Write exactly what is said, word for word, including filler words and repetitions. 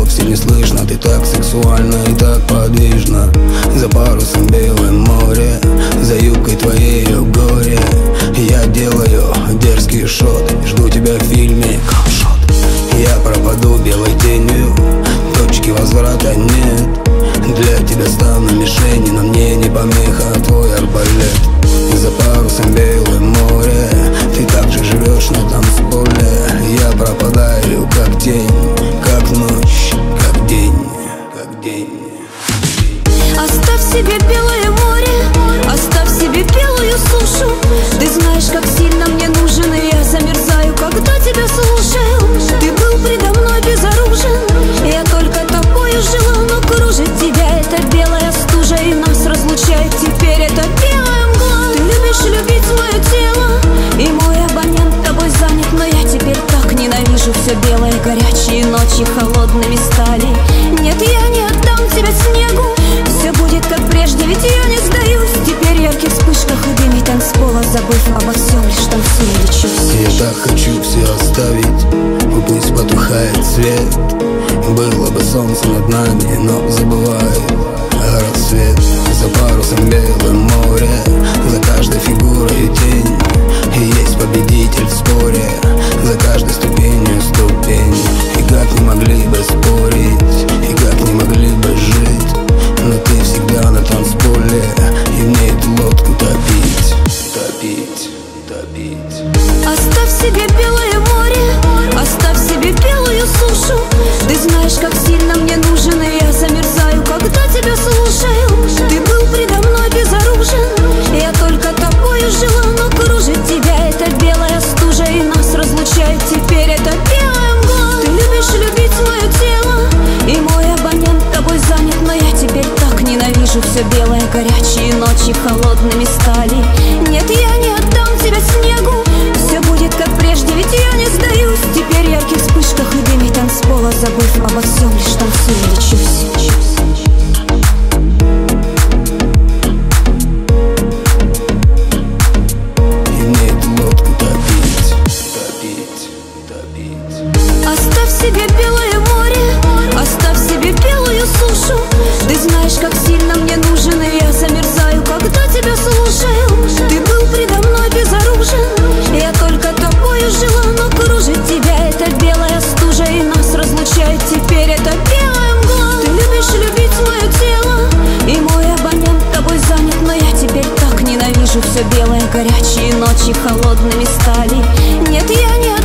вовсе не слышно. Ты так сексуальна и так подвижна. За парусом белое море, за юбкой твоею горе. Я делаю дерзкий шот, жду тебя в фильме «Камшот». Я пропаду белой тенью, точки возврата нет. Для тебя стану мишенью, но мне не помеха твой арбалет. За парусом белое море, ты также живешь на танцполе. Я пропадаю как тень, как ночь, как день, как день. Оставь себе белое море, оставь себе белую сушу. Ты знаешь, как сильно мне нужен, и я замерзаю, когда тебя слушаю. Ты был предо мной безоружен, я только тобою жила, но кружит тебя эта белая стужа, и нас разлучает теперь эта белая мгла. Ты любишь любить мое тело, и мой абонент тобой занят, но я теперь так ненавижу все белое, горячие ночи холодными стали. Нет, я не отдам тебя снегу, все будет как прежде, ведь я не сдаюсь. Теперь в ярких вспышках и дыме танцпола, забыв обо всем, лишь танцую, лечусь. Я так хочу все оставить, пусть потухает свет. Было бы солнце над нами, но забывай рассвет. За парусом белое море, за каждой фигурой тень. И есть победитель в споре, за каждой ступенью ступень. И как не могли бы спорить, и как не могли бы жить, но ты всегда на танцполе, и мне эту лодку топить, топить, топить. Оставь себе белое море, оставь себе белую сушу. Ты знаешь, как сильно мне нужен, и я замерзаю, когда тебя слушаю. Ты был предо мной безоружен, я только тобою жила, но кружит тебя эта белая стужа, и нас разлучает теперь эта белая мгла. Ты любишь любить мое тело, и мой абонент тобой занят, но я теперь так ненавижу все белое, горячие ночи холодными стали. Нет, я не отдам тебя снегу, все будет как прежде, ведь я не сдаюсь. Теперь в ярких вспышках и дыме танцпола, забыв обо всем, лишь танцую, лечусь. Оставь себе белое море, оставь себе белую сушу. Ты знаешь, как сильно мне нужен, и я замерзаю, когда тебя слушаю. Ты был предо мной безоружен, я только тобою жила, но кружит тебя эта белая стужа, и нас разлучает теперь эта белая мгла. Ты любишь любить мое тело, и мой абонент тобой занят, но я теперь так ненавижу все белое, горячие ночи холодными стали. Нет, я не